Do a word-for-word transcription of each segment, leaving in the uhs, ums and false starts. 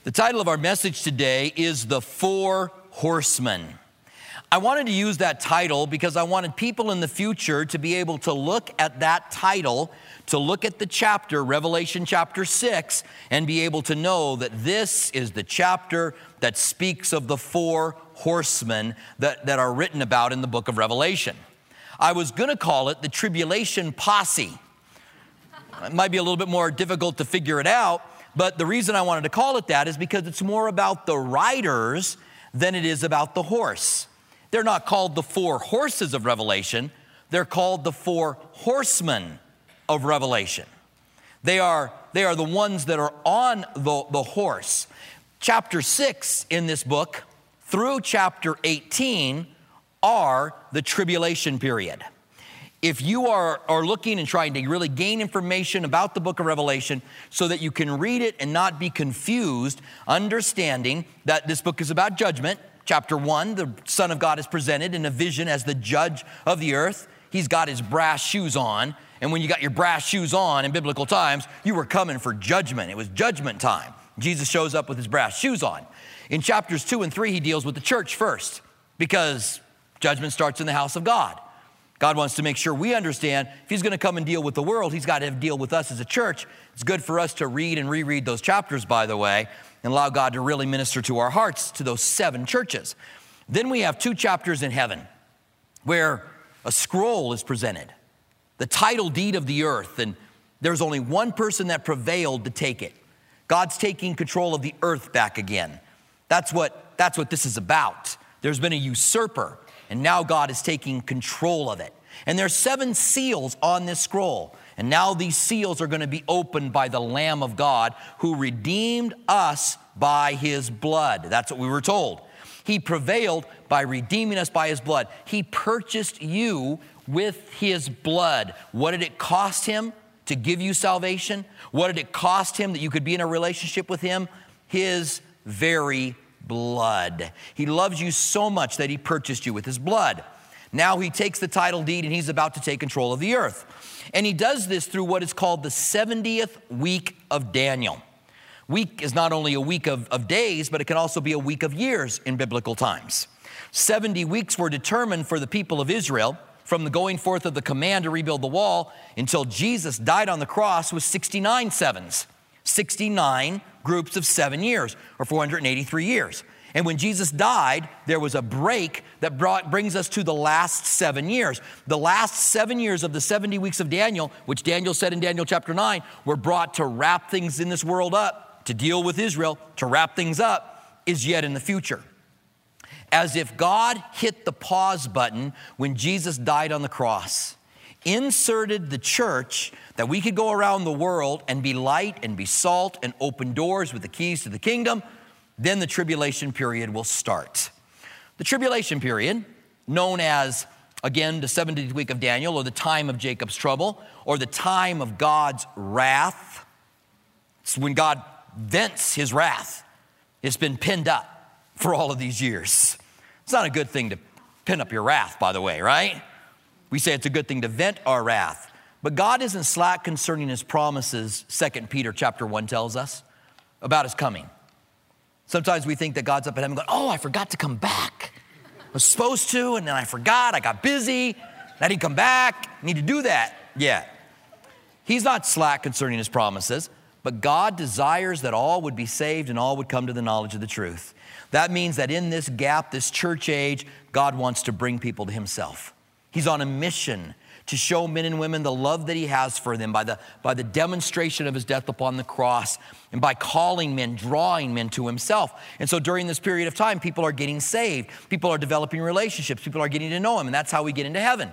The title of our message today is The Four Horsemen. I wanted to use that title because I wanted people in the future to be able to look at that title, to look at the chapter, Revelation chapter six, and be able to know that this is the chapter that speaks of the four horsemen that, that are written about in the book of Revelation. I was going to call it the Tribulation Posse. It might be a little bit more difficult to figure it out, but the reason I wanted to call it that is because it's more about the riders than it is about the horse. They're not called the four horses of Revelation. They're called the four horsemen of Revelation. They are, they are the ones that are on the, the horse. Chapter six in this book through chapter eighteen are the tribulation period. If you are, are looking and trying to really gain information about the book of Revelation so that you can read it and not be confused, understanding that this book is about judgment. Chapter one, the Son of God is presented in a vision as the judge of the earth. He's got his brass shoes on. And when you got your brass shoes on in biblical times, you were coming for judgment. It was judgment time. Jesus shows up with his brass shoes on. In chapters two and three, he deals with the church first because judgment starts in the house of God. God wants to make sure we understand if he's going to come and deal with the world, he's got to deal with us as a church. It's good for us to read and reread those chapters, by the way, and allow God to really minister to our hearts, to those seven churches. Then we have two chapters in heaven where a scroll is presented, the title deed of the earth, and there's only one person that prevailed to take it. God's taking control of the earth back again. That's what, that's what this is about. There's been a usurper, and now God is taking control of it. And there's seven seals on this scroll. And now these seals are going to be opened by the Lamb of God who redeemed us by his blood. That's what we were told. He prevailed by redeeming us by his blood. He purchased you with his blood. What did it cost him to give you salvation? What did it cost him that you could be in a relationship with him? His very blood. He loves you so much that he purchased you with his blood. Now he takes the title deed and he's about to take control of the earth. And he does this through what is called the seventieth week of Daniel. Week is not only a week of, of days, but it can also be a week of years in biblical times. seventy weeks were determined for the people of Israel from the going forth of the command to rebuild the wall until Jesus died on the cross with sixty-nine sevens. sixty-nine groups of seven years, or four hundred eighty-three years. And when Jesus died, there was a break that brought, brings us to the last seven years. The last seven years of the seventy weeks of Daniel, which Daniel said in Daniel chapter nine, were brought to wrap things in this world up, to deal with Israel, to wrap things up, is yet in the future. As if God hit the pause button when Jesus died on the cross, inserted the church that we could go around the world and be light and be salt and open doors with the keys to the kingdom, then the tribulation period will start. The tribulation period, known as, again, the seventieth week of Daniel, or the time of Jacob's trouble, or the time of God's wrath. It's when God vents his wrath. It's been pinned up for all of these years. It's not a good thing to pin up your wrath, by the way, right? We say it's a good thing to vent our wrath. But God isn't slack concerning his promises, Second Peter chapter one tells us, about his coming. Sometimes we think that God's up in heaven going, oh, I forgot to come back. I was supposed to, and then I forgot. I got busy. I didn't come back. I need to do that. Yeah. He's not slack concerning his promises, but God desires that all would be saved and all would come to the knowledge of the truth. That means that in this gap, this church age, God wants to bring people to himself. He's on a mission to show men and women the love that he has for them by the, by the demonstration of his death upon the cross and by calling men, drawing men to himself. And so during this period of time, people are getting saved. People are developing relationships. People are getting to know him, and that's how we get into heaven.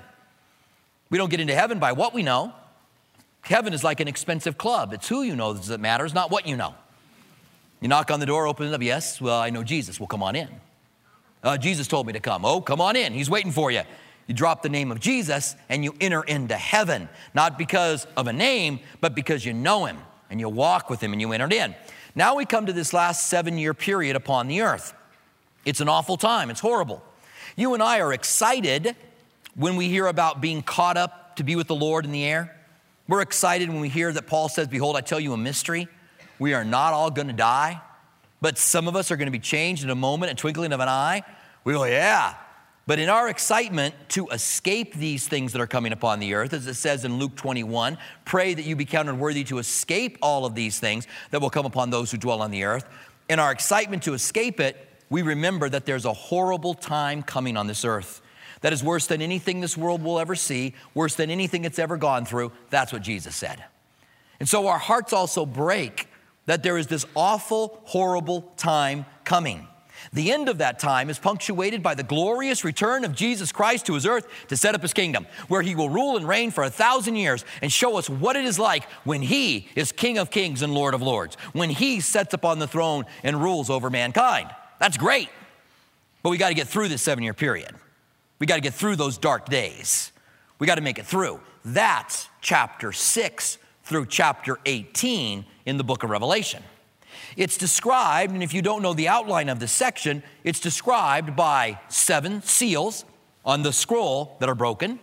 We don't get into heaven by what we know. Heaven is like an expensive club. It's who you know that matters, not what you know. You knock on the door, open it up. Yes, well, I know Jesus. Well, come on in. Uh, Jesus told me to come. Oh, come on in. He's waiting for you. You drop the name of Jesus and you enter into heaven, not because of a name, but because you know him and you walk with him and you entered in. Now we come to this last seven-year period upon the earth. It's an awful time. It's horrible. You and I are excited when we hear about being caught up to be with the Lord in the air. We're excited when we hear that Paul says, behold, I tell you a mystery. We are not all going to die, but some of us are going to be changed in a moment, a twinkling of an eye. We go, yeah. But in our excitement to escape these things that are coming upon the earth, as it says in Luke twenty-one, pray that you be counted worthy to escape all of these things that will come upon those who dwell on the earth. In our excitement to escape it, we remember that there's a horrible time coming on this earth that is worse than anything this world will ever see, worse than anything it's ever gone through. That's what Jesus said. And so our hearts also break that there is this awful, horrible time coming. The end of that time is punctuated by the glorious return of Jesus Christ to his earth to set up his kingdom, where he will rule and reign for a thousand years and show us what it is like when he is King of kings and Lord of lords, when he sets upon the throne and rules over mankind. That's great, but we got to get through this seven-year period. We got to get through those dark days. We got to make it through. That's chapter six through chapter eighteen in the book of Revelation. It's described, and if you don't know the outline of this section, it's described by seven seals on the scroll that are broken,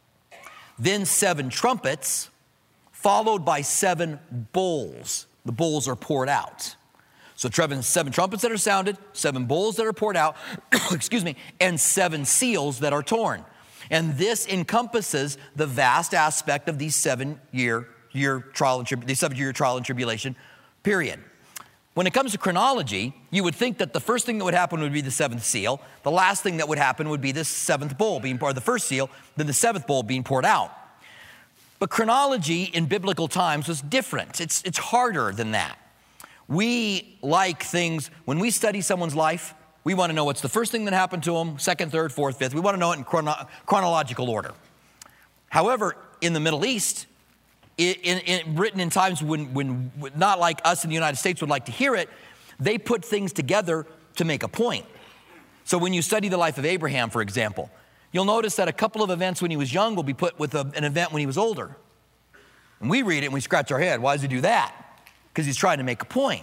then seven trumpets, followed by seven bowls. The bowls are poured out. So seven trumpets that are sounded, seven bowls that are poured out, excuse me, and seven seals that are torn. And this encompasses the vast aspect of the seven-year year trial and trib- the seven-year trial and tribulation period. When it comes to chronology, you would think that the first thing that would happen would be the seventh seal. The last thing that would happen would be this seventh bowl being poured, the first seal, then the seventh bowl being poured out. But chronology in biblical times was different. It's, it's harder than that. We like things, when we study someone's life, we want to know what's the first thing that happened to them, second, third, fourth, fifth. We want to know it in chrono- chronological order. However, in the Middle East, In, in, written in times when, when not like us in the United States would like to hear it, they put things together to make a point. So when you study the life of Abraham, for example, you'll notice that a couple of events when he was young will be put with a, an event when he was older. And we read it and we scratch our head. Why does he do that? Because he's trying to make a point.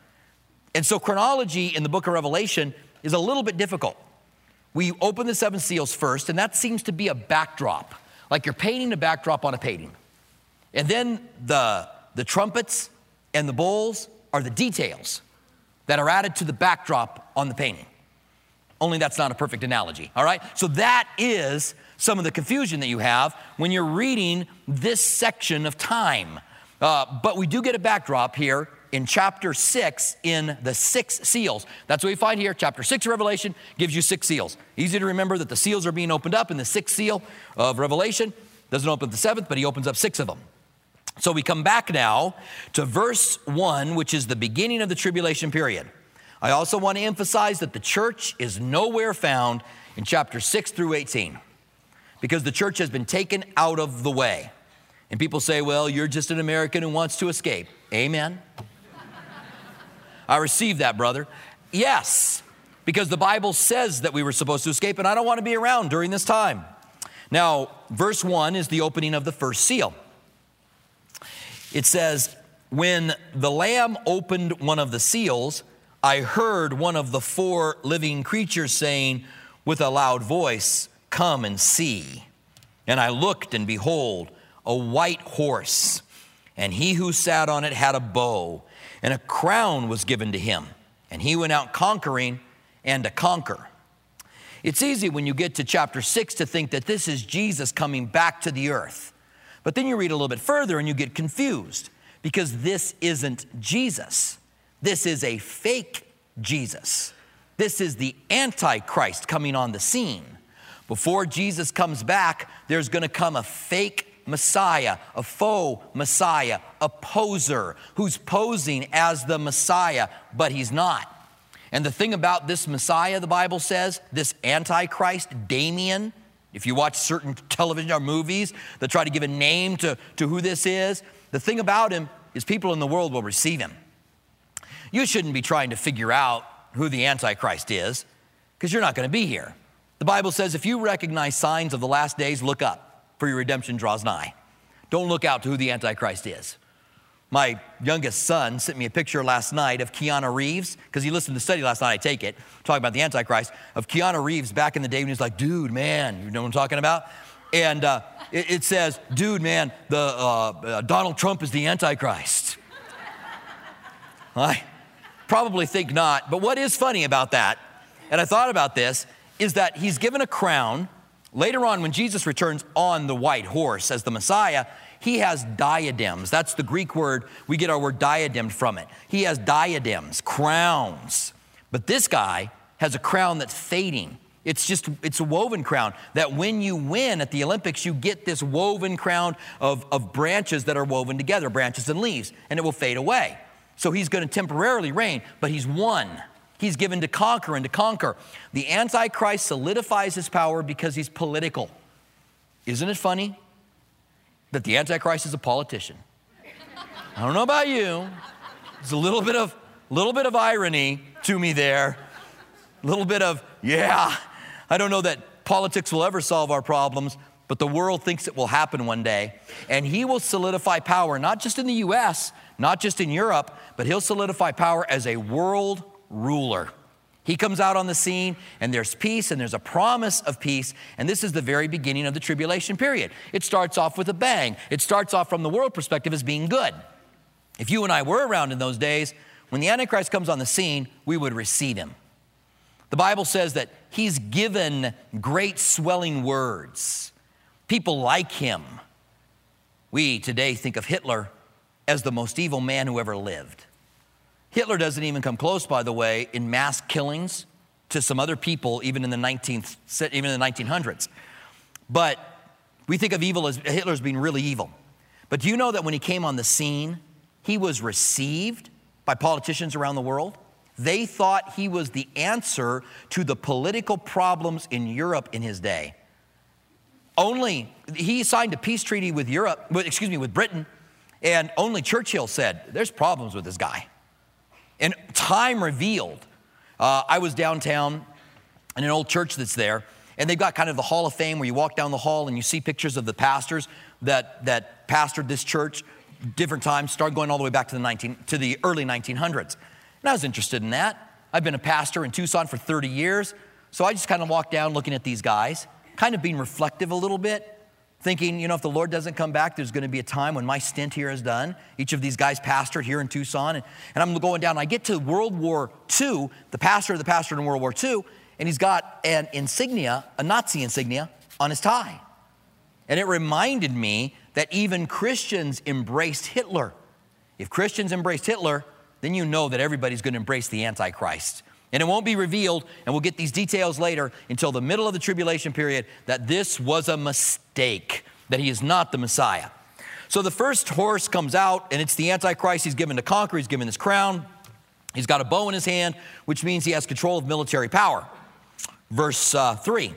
And so chronology in the book of Revelation is a little bit difficult. We open the seven seals first, and that seems to be a backdrop, like you're painting a backdrop on a painting. And then the, the trumpets and the bowls are the details that are added to the backdrop on the painting. Only that's not a perfect analogy, all right? So that is some of the confusion that you have when you're reading this section of time. Uh, but we do get a backdrop here in chapter six in the six seals. That's what we find here. Chapter six of Revelation gives you six seals. Easy to remember that the seals are being opened up in the sixth seal of Revelation. Doesn't open up the seventh, but he opens up six of them. So we come back now to verse one, which is the beginning of the tribulation period. I also want to emphasize that the church is nowhere found in chapter six through eighteen because the church has been taken out of the way. And people say, well, you're just an American who wants to escape. Amen. I received that, brother. Yes, because the Bible says that we were supposed to escape, and I don't want to be around during this time. Now, verse one is the opening of the first seal. It says, when the Lamb opened one of the seals, I heard one of the four living creatures saying with a loud voice, come and see. And I looked, and behold, a white horse, and he who sat on it had a bow, and a crown was given to him, and he went out conquering and to conquer. It's easy when you get to chapter six to think that this is Jesus coming back to the earth. But then you read a little bit further and you get confused because this isn't Jesus. This is a fake Jesus. This is the Antichrist coming on the scene. Before Jesus comes back, there's going to come a fake Messiah, a faux Messiah, a poser who's posing as the Messiah, but he's not. And the thing about this Messiah, the Bible says, this Antichrist, Damien, if you watch certain television or movies that try to give a name to, to who this is, the thing about him is people in the world will receive him. You shouldn't be trying to figure out who the Antichrist is because you're not going to be here. The Bible says if you recognize signs of the last days, look up, for your redemption draws nigh. Don't look out to who the Antichrist is. My youngest son sent me a picture last night of Keanu Reeves, because he listened to the study last night, I take it, talking about the Antichrist, of Keanu Reeves back in the day when he was like, dude, man, you know what I'm talking about? And uh, it, it says, dude, man, the uh, uh, Donald Trump is the Antichrist. Right? probably think not. But what is funny about that, and I thought about this, is that he's given a crown. Later on, when Jesus returns on the white horse as the Messiah, he has diadems. That's the Greek word. We get our word diadem from it. He has diadems, crowns. But this guy has a crown that's fading. It's just, it's a woven crown that when you win at the Olympics, you get this woven crown of, of branches that are woven together, branches and leaves, and it will fade away. So he's going to temporarily reign, but he's won. He's given to conquer and to conquer. The Antichrist solidifies his power because he's political. Isn't it funny that the Antichrist is a politician? I don't know about you. There's a little bit of, little bit of irony to me there. A little bit of, yeah, I don't know that politics will ever solve our problems, but the world thinks it will happen one day. And he will solidify power, not just in the U S, not just in Europe, but he'll solidify power as a world ruler. He comes out on the scene, and there's peace, and there's a promise of peace, and this is the very beginning of the tribulation period. It starts off with a bang. It starts off from the world perspective as being good. If you and I were around in those days, when the Antichrist comes on the scene, we would receive him. The Bible says that he's given great swelling words. People like him. We today think of Hitler as the most evil man who ever lived. Hitler doesn't even come close, by the way, in mass killings to some other people, even in the nineteenth, even in the nineteen hundreds. But we think of evil as Hitler as being really evil. But do you know that when he came on the scene, he was received by politicians around the world? They thought he was the answer to the political problems in Europe in his day. Only, he signed a peace treaty with Europe, excuse me, with Britain, and only Churchill said, there's problems with this guy. And time revealed. Uh, I was downtown in an old church that's there, and they've got kind of the Hall of Fame where you walk down the hall and you see pictures of the pastors that, that pastored this church different times, started going all the way back to the, nineteen, to the early nineteen hundreds. And I was interested in that. I've been a pastor in Tucson for thirty years, so I just kind of walked down looking at these guys, kind of being reflective a little bit, thinking, you know, if the Lord doesn't come back, there's going to be a time when my stint here is done. Each of these guys pastored here in Tucson. And, and I'm going down, and I get to World War Two, the pastor of the pastor in World War Two, and he's got an insignia, a Nazi insignia, on his tie. And it reminded me that even Christians embraced Hitler. If Christians embraced Hitler, then you know that everybody's going to embrace the Antichrist. And it won't be revealed, and we'll get these details later, until the middle of the tribulation period, that this was a mistake, that he is not the Messiah. So the first horse comes out, and it's the Antichrist. He's given to conquer. He's given his crown. He's got a bow in his hand, which means he has control of military power. Verse uh, three.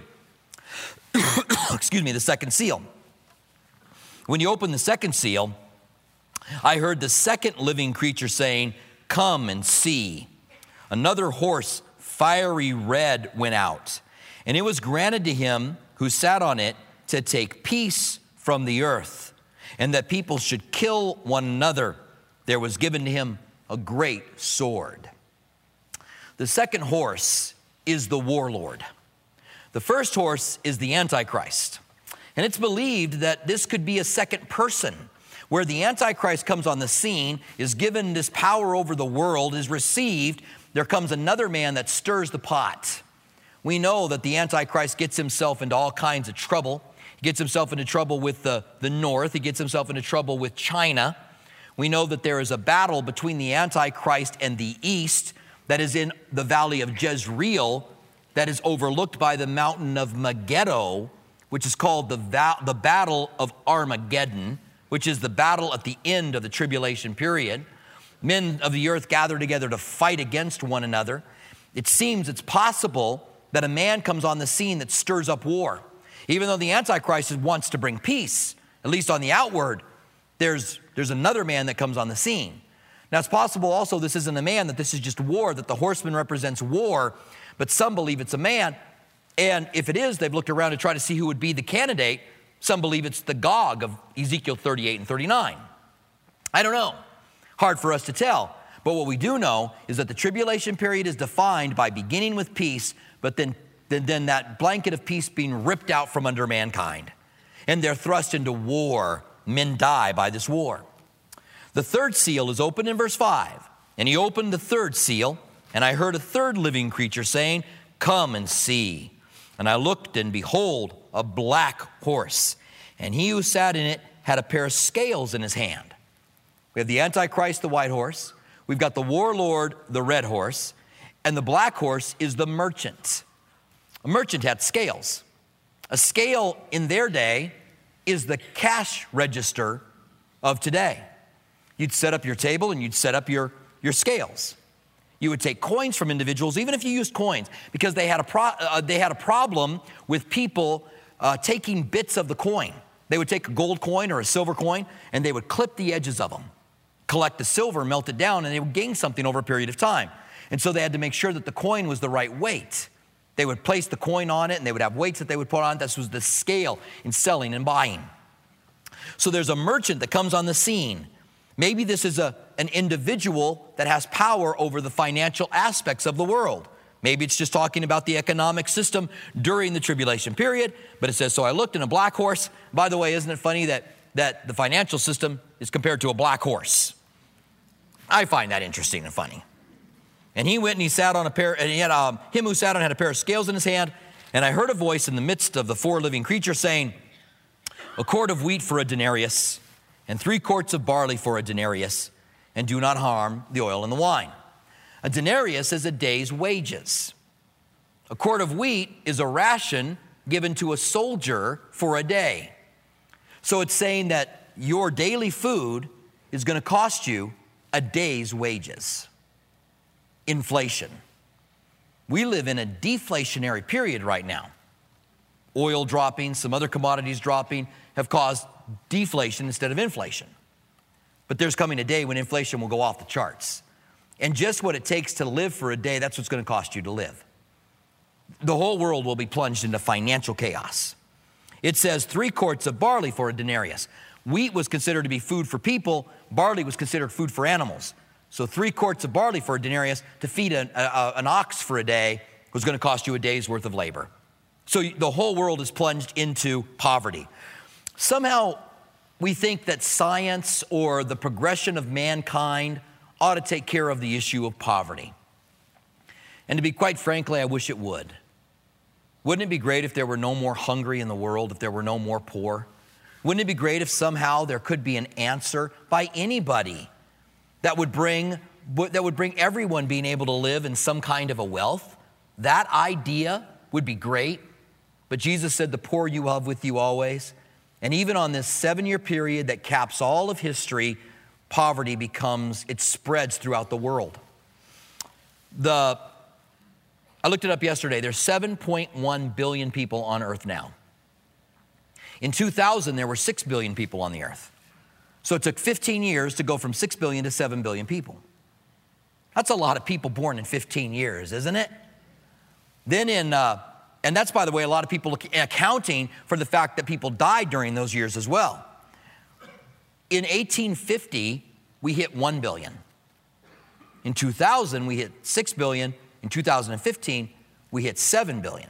Excuse me, the second seal. When you open the second seal, I heard the second living creature saying, "Come and see." Another horse, fiery red, went out, and it was granted to him who sat on it to take peace from the earth, and that people should kill one another. There was given to him a great sword. The second horse is the warlord. The first horse is the Antichrist. And it's believed that this could be a second person, where the Antichrist comes on the scene, is given this power over the world, is received. There comes another man that stirs the pot. We know that the Antichrist gets himself into all kinds of trouble. He gets himself into trouble with the, the North. He gets himself into trouble with China. We know that there is a battle between the Antichrist and the East that is in the valley of Jezreel, that is overlooked by the mountain of Megiddo, which is called the, va- the Battle of Armageddon, which is the battle at the end of the tribulation period. Men of the earth gather together to fight against one another. It seems it's possible that a man comes on the scene that stirs up war. Even though the Antichrist wants to bring peace, at least on the outward, there's, there's another man that comes on the scene. Now, it's possible also this isn't a man, that this is just war, that the horseman represents war, but some believe it's a man. And if it is, they've looked around to try to see who would be the candidate. Some believe it's the Gog of Ezekiel thirty-eight and thirty-nine. I don't know. Hard for us to tell. But what we do know is that the tribulation period is defined by beginning with peace, but then, then, then that blanket of peace being ripped out from under mankind. And they're thrust into war. Men die by this war. The third seal is opened in verse five. And he opened the third seal, and I heard a third living creature saying, "Come and see." And I looked, and behold, a black horse, and he who sat in it had a pair of scales in his hand. We have the Antichrist, the white horse. We've got the warlord, the red horse. And the black horse is the merchant. A merchant had scales. A scale in their day is the cash register of today. You'd set up your table and you'd set up your, your scales. You would take coins from individuals, even if you used coins, because they had a, pro, uh, they had a problem with people uh, taking bits of the coin. They would take a gold coin or a silver coin, and they would clip the edges of them, collect the silver, melt it down, and they would gain something over a period of time. And so they had to make sure that the coin was the right weight. They would place the coin on it, and they would have weights that they would put on it. This was the scale in selling and buying. So there's a merchant that comes on the scene. Maybe this is a, an individual that has power over the financial aspects of the world. Maybe it's just talking about the economic system during the tribulation period. But it says, so I looked in a black horse. By the way, isn't it funny that, that the financial system is compared to a black horse? I find that interesting and funny. And he went and he sat on a pair, and he had um, him who sat on had a pair of scales in his hand. And I heard a voice in the midst of the four living creatures saying, "A quart of wheat for a denarius, and three quarts of barley for a denarius, and do not harm the oil and the wine." A denarius is a day's wages. A quart of wheat is a ration given to a soldier for a day. So it's saying that your daily food is going to cost you a day's wages. Inflation. We live in a deflationary period right now. Oil dropping, some other commodities dropping have caused deflation instead of inflation. But there's coming a day when inflation will go off the charts. And just what it takes to live for a day, that's what's going to cost you to live. The whole world will be plunged into financial chaos. It says three quarts of barley for a denarius. Wheat was considered to be food for people. Barley was considered food for animals. So three quarts of barley for a denarius to feed an, a, an ox for a day was going to cost you a day's worth of labor. So the whole world is plunged into poverty. Somehow we think that science or the progression of mankind ought to take care of the issue of poverty. And to be quite frankly, I wish it would. Wouldn't it be great if there were no more hungry in the world, if there were no more poor? Wouldn't it be great if somehow there could be an answer by anybody that would bring that would bring everyone being able to live in some kind of a wealth? That idea would be great. But Jesus said, "The poor you have with you always." And even on this seven-year period that caps all of history, poverty becomes, it spreads throughout the world. The, I looked it up yesterday. There's seven point one billion people on earth now. In two thousand, there were six billion people on the earth. So it took fifteen years to go from six billion to seven billion people. That's a lot of people born in fifteen years, isn't it? Then in, uh, and that's, by the way, a lot of people accounting for the fact that people died during those years as well. In eighteen fifty, we hit one billion. In two thousand, we hit six billion. In two thousand fifteen, we hit seven billion.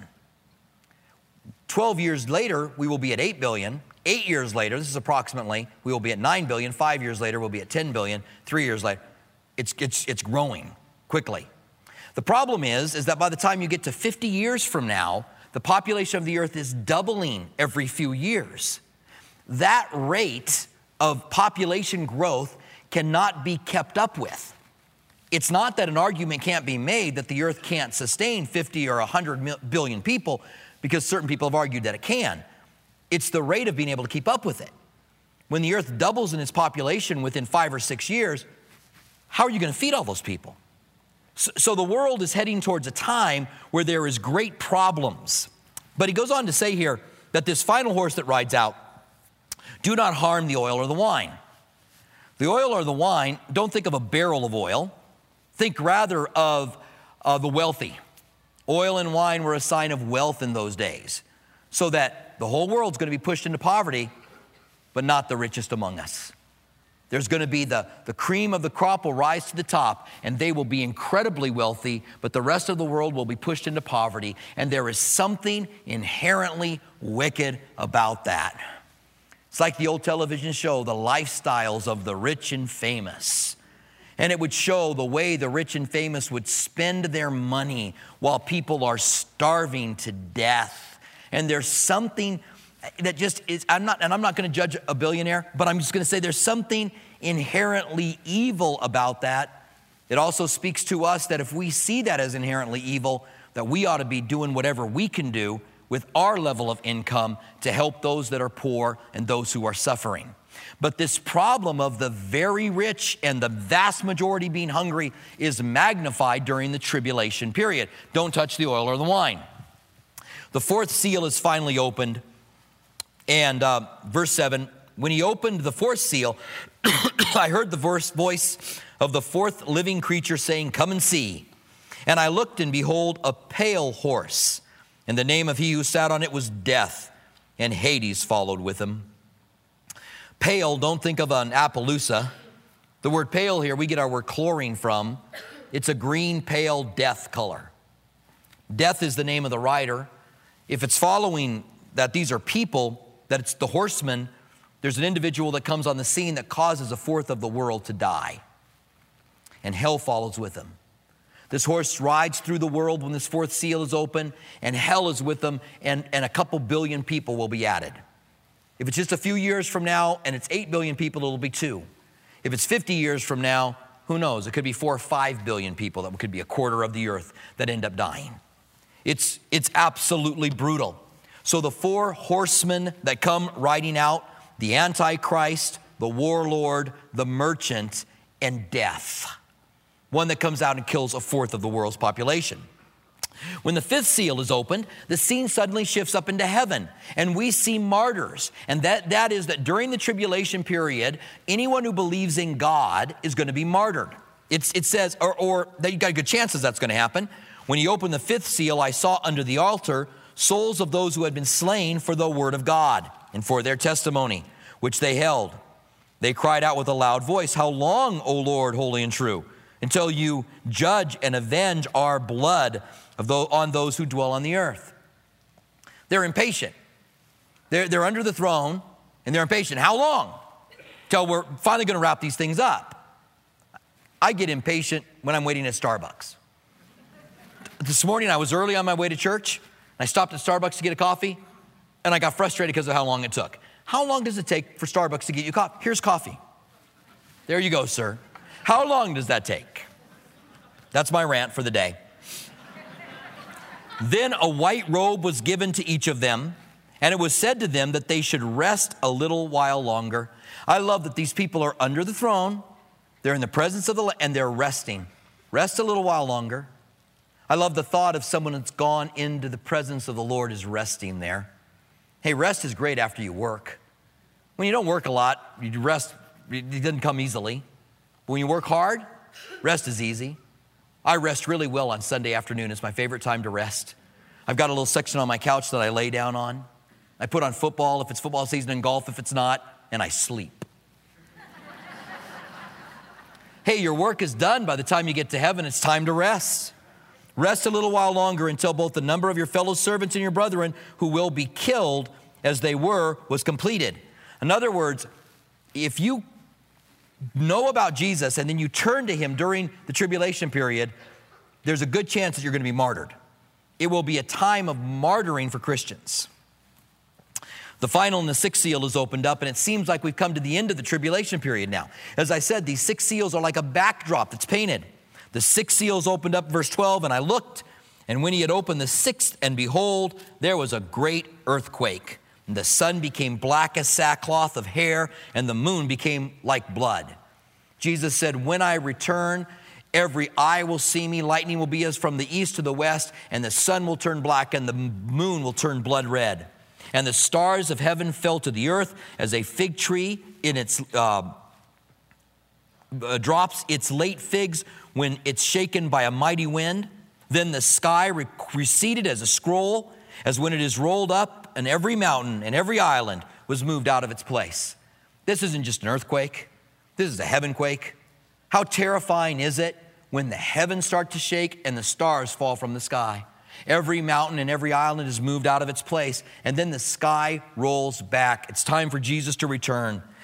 twelve years later, we will be at eight billion. Eight years later, this is approximately, we will be at nine billion. Five years later, we'll be at ten billion. Three years later, it's, it's, it's growing quickly. The problem is, is that by the time you get to fifty years from now, the population of the earth is doubling every few years. That rate of population growth cannot be kept up with. It's not that an argument can't be made that the earth can't sustain fifty or one hundred billion people, because certain people have argued that it can. It's the rate of being able to keep up with it. When the earth doubles in its population within five or six years, how are you going to feed all those people? So, so the world is heading towards a time where there is great problems. But he goes on to say here that this final horse that rides out, do not harm the oil or the wine. The oil or the wine, don't think of a barrel of oil. Think rather of uh, the wealthy. Oil and wine were a sign of wealth in those days, so that the whole world's going to be pushed into poverty, but not the richest among us. There's going to be the, the cream of the crop will rise to the top, and they will be incredibly wealthy, but the rest of the world will be pushed into poverty, and there is something inherently wicked about that. It's like the old television show, The Lifestyles of the Rich and Famous. And it would show the way the rich and famous would spend their money while people are starving to death. And there's something that just is, I'm not, and I'm not going to judge a billionaire, but I'm just going to say there's something inherently evil about that. It also speaks to us that if we see that as inherently evil, that we ought to be doing whatever we can do with our level of income to help those that are poor and those who are suffering. But this problem of the very rich and the vast majority being hungry is magnified during the tribulation period. Don't touch the oil or the wine. The fourth seal is finally opened. And uh, verse seven, when he opened the fourth seal, I heard the voice of the fourth living creature saying, "Come and see." And I looked, and behold, a pale horse. And the name of he who sat on it was Death, and Hades followed with him. Pale, don't think of an Appaloosa. The word pale here, we get our word chlorine from. It's a green, pale death color. Death is the name of the rider. If it's following that these are people, that it's the horsemen, there's an individual that comes on the scene that causes a fourth of the world to die. And hell follows with him. This horse rides through the world when this fourth seal is open, and hell is with them, and, and a couple billion people will be added. If it's just a few years from now and it's eight billion people, it'll be two. If it's fifty years from now, who knows? It could be four or five billion people. That could be a quarter of the earth that end up dying. It's, it's absolutely brutal. So the four horsemen that come riding out, the Antichrist, the warlord, the merchant, and death. One that comes out and kills a fourth of the world's population. When the fifth seal is opened, the scene suddenly shifts up into heaven, and we see martyrs. And that, that is that during the tribulation period, anyone who believes in God is going to be martyred. It's, it says, or, or that you got good chances that's going to happen. When he opened the fifth seal, I saw under the altar souls of those who had been slain for the word of God and for their testimony, which they held. They cried out with a loud voice, "How long, O Lord, holy and true, until you judge and avenge our blood of those, on those who dwell on the earth?" They're impatient. They're, they're under the throne, and they're impatient. How long? Till we're finally going to wrap these things up. I get impatient when I'm waiting at Starbucks. This morning, I was early on my way to church. I stopped at Starbucks to get a coffee, and I got frustrated because of how long it took. How long does it take for Starbucks to get you coffee? Here's coffee. There you go, sir. How long does that take? That's my rant for the day. Then a white robe was given to each of them, and it was said to them that they should rest a little while longer. I love that these people are under the throne. They're in the presence of the, and they're resting. Rest a little while longer. I love the thought of someone that's gone into the presence of the Lord is resting there. Hey, rest is great after you work. When you don't work a lot, you rest, it doesn't come easily. But when you work hard, rest is easy. I rest really well on Sunday afternoon. It's my favorite time to rest. I've got a little section on my couch that I lay down on. I put on football if it's football season, and golf if it's not, and I sleep. Hey, your work is done. By the time you get to heaven, it's time to rest. Rest a little while longer until both the number of your fellow servants and your brethren who will be killed as they were was completed. In other words, if you know about Jesus and then you turn to him during the tribulation period, there's a good chance that you're going to be martyred. It will be a time of martyring for Christians. The final and the sixth seal is opened up, and it seems like we've come to the end of the tribulation period now. As I said, these six seals are like a backdrop that's painted. The sixth seal is opened up, verse twelve, and I looked, and when he had opened the sixth, and behold, there was a great earthquake. And the sun became black as sackcloth of hair, and the moon became like blood. Jesus said, when I return, every eye will see me. Lightning will be as from the east to the west, and the sun will turn black, and the moon will turn blood red. And the stars of heaven fell to the earth as a fig tree in its uh, uh, drops its late figs when it's shaken by a mighty wind. Then the sky re- receded as a scroll, as when it is rolled up, and every mountain and every island was moved out of its place. This isn't just an earthquake. This is a heaven quake. How terrifying is it when the heavens start to shake and the stars fall from the sky? Every mountain and every island is moved out of its place, and then the sky rolls back. It's time for Jesus to return.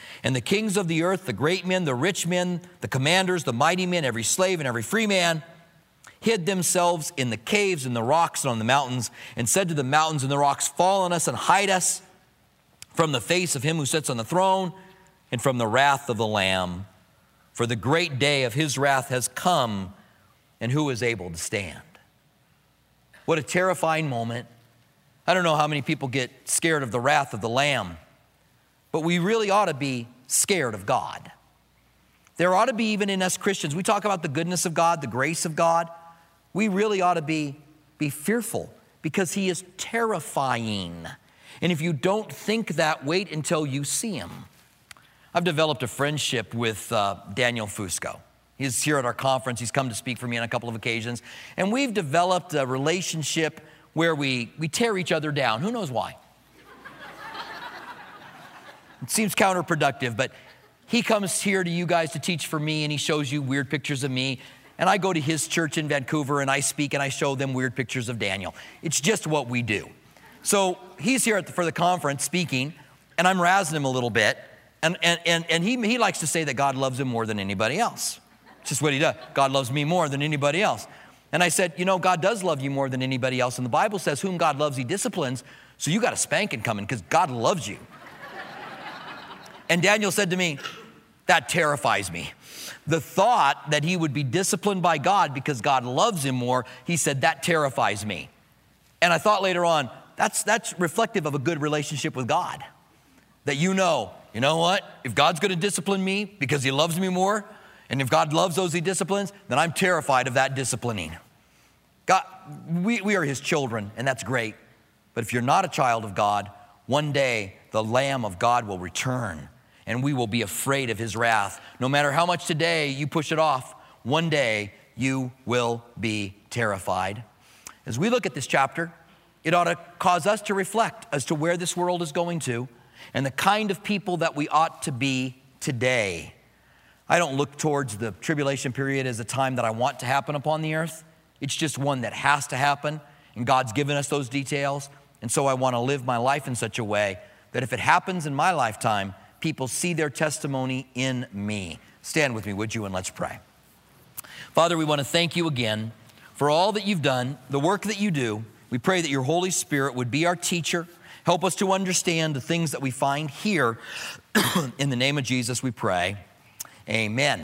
And the kings of the earth, the great men, the rich men, the commanders, the mighty men, every slave and every free man, hid themselves in the caves and the rocks and on the mountains, and said to the mountains and the rocks, fall on us and hide us from the face of him who sits on the throne and from the wrath of the Lamb. For the great day of his wrath has come, and who is able to stand? What a terrifying moment. I don't know how many people get scared of the wrath of the Lamb, but we really ought to be scared of God. There ought to be, even in us Christians, we talk about the goodness of God, the grace of God. We really ought to be, be fearful because he is terrifying. And if you don't think that, wait until you see him. I've developed a friendship with uh, Daniel Fusco. He's here at our conference. He's come to speak for me on a couple of occasions. And we've developed a relationship where we, we tear each other down. Who knows why? It seems counterproductive, but he comes here to you guys to teach for me, and he shows you weird pictures of me. And I go to his church in Vancouver, and I speak, and I show them weird pictures of Daniel. It's just what we do. So he's here at the, for the conference speaking, and I'm razzing him a little bit. And, and, and, and he, he likes to say that God loves him more than anybody else. It's just what he does. God loves me more than anybody else. And I said, you know, God does love you more than anybody else. And the Bible says, whom God loves, he disciplines. So you got a spanking coming because God loves you. And Daniel said to me, that terrifies me. The thought that he would be disciplined by God because God loves him more, he said, that terrifies me. And I thought later on, that's, that's reflective of a good relationship with God. That you know, you know what? If God's going to discipline me because he loves me more, and if God loves those he disciplines, then I'm terrified of that disciplining. God, we, we are his children, and that's great. But if you're not a child of God, one day the Lamb of God will return, and we will be afraid of his wrath. No matter how much today you push it off, one day you will be terrified. As we look at this chapter, it ought to cause us to reflect as to where this world is going to and the kind of people that we ought to be today. I don't look towards the tribulation period as a time that I want to happen upon the earth. It's just one that has to happen, and God's given us those details. And so I want to live my life in such a way that if it happens in my lifetime, people see their testimony in me. Stand with me, would you, and let's pray. Father, we want to thank you again for all that you've done, the work that you do. We pray that your Holy Spirit would be our teacher. Help us to understand the things that we find here. In the name of Jesus, we pray. Amen.